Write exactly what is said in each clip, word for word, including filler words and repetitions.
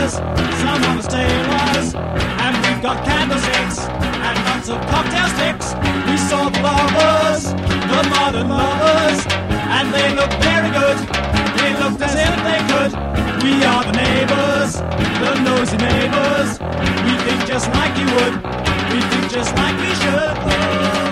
flowers, some on the stairs, and we've got candlesticks and lots of cocktail sticks. We saw the lovers, the modern lovers, and they look very good. They looked as if they could. We are the neighbors, the nosy neighbors. We think just like you would. We think just like we should. Oh.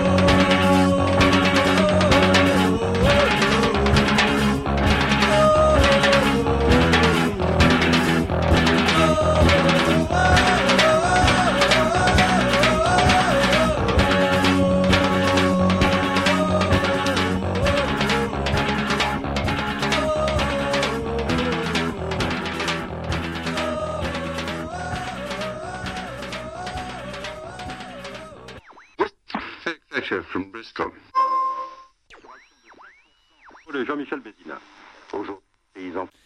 From Bristol. Jean-Michel Bézina. Aujourd'hui,